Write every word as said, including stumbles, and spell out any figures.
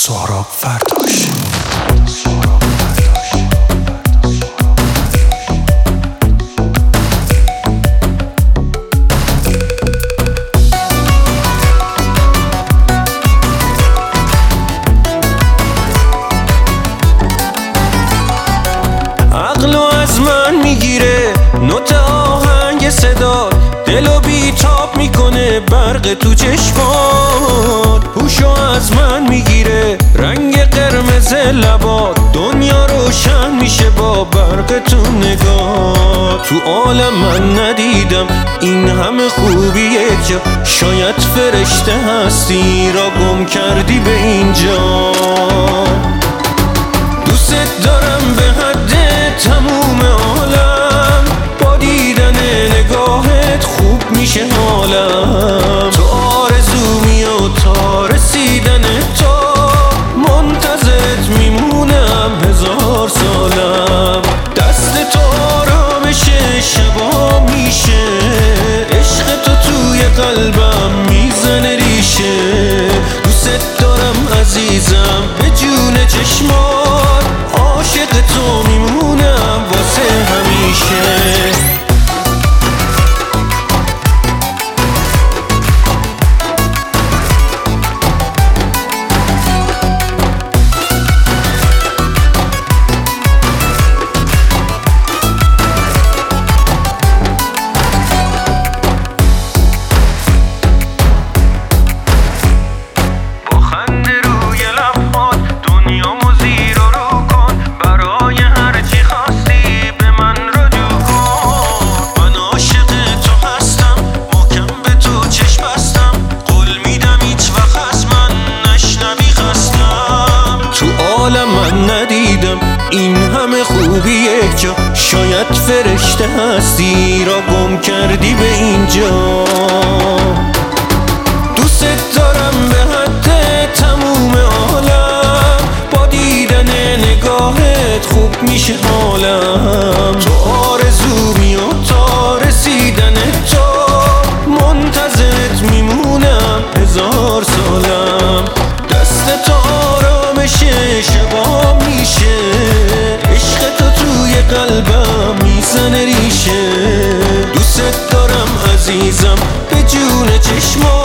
سهراب فرداش. عقلو از من میگیره نوت آهنگ صدا، دلو بیتاب میکنه برق تو چشمات. هوشو از من میگیره رنگ قرمز لبات، دنیا روشن میشه با برق تو نگاه. تو عالم من ندیدم این همه خوبی یک جا، شاید فرشته هستی را گم کردی به اینجا. دوست دارم به حد تموم عالم، با دیدن نگاهت خوب میشه حالم. تو آرزومی و تا رسیدن تو منتظرت میمونم هزار سالم. دست تو آرامش شبا میشه، عشق تو توی قلبم میزنه ریشه. دوست دارم عزیزم به جون چشمات، عاشق تو میمونم واسه همیشه. من ندیدم این همه خوبی یک جا، شاید فرشته هستی را گم کردی به اینجا. دوست دارم به حد تموم عالم، با دیدن نگاهت خوب میشه حالم. تو آرزومی و تا رسیدن تو منتظرت میمونم هزار سالم. دست تو آرامش شبا میشه، عشق تو توی قلبم میزنه ریشه. دوست دارم عزیزم به جون چشمات،